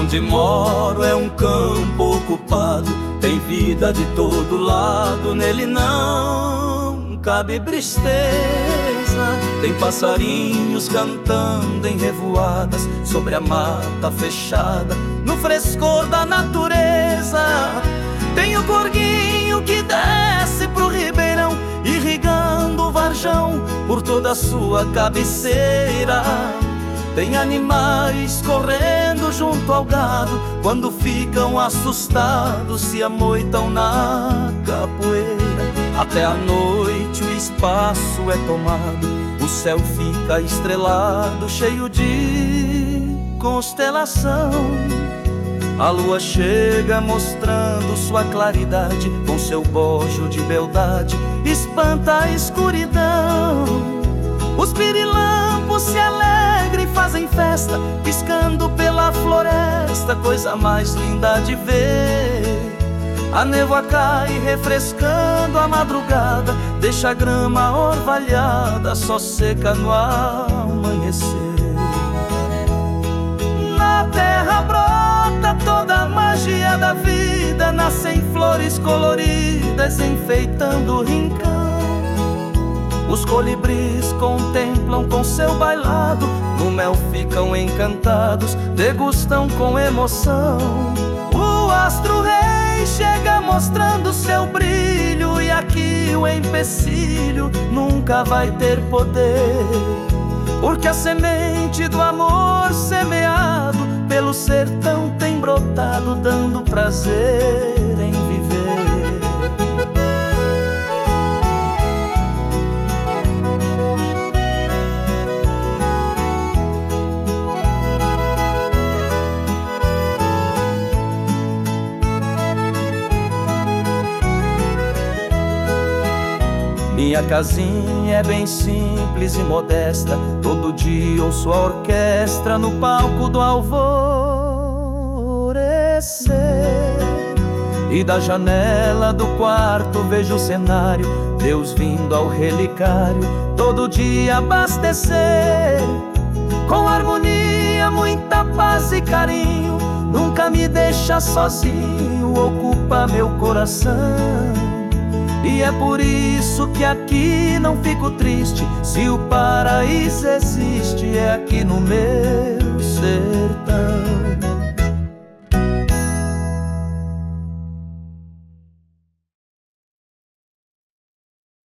Onde moro é um campo ocupado, tem vida de todo lado, nele não cabe tristeza. Tem passarinhos cantando em revoadas sobre a mata fechada, no frescor da natureza. Tem o corguinho que desce pro ribeirão, irrigando o varjão por toda a sua cabeceira. Tem animais correndo junto ao gado, quando ficam assustados se amoitam na capoeira. Até a noite o espaço é tomado, o céu fica estrelado, cheio de constelação. A lua chega mostrando sua claridade, com seu bojo de beldade espanta a escuridão. Os pirilampos se alegram e fazem festa, piscando pela floresta, coisa mais linda de ver. A névoa cai refrescando a madrugada, deixa a grama orvalhada, só seca no amanhecer. Na terra brota toda a magia da vida, nascem flores coloridas enfeitando o rincão. Os colibris contemplam com seu bailado, no mel ficam encantados, degustam com emoção. O astro-rei chega mostrando seu brilho, e aqui o empecilho nunca vai ter poder, porque a semente do amor semeado pelo sertão tem brotado, dando prazer em viver. Minha casinha é bem simples e modesta, todo dia ouço a orquestra no palco do alvorecer. E da janela do quarto vejo o cenário, Deus vindo ao relicário todo dia abastecer. Com harmonia, muita paz e carinho, nunca me deixa sozinho, ocupa meu coração. E é por isso que aqui não fico triste, se o paraíso existe, é aqui no meu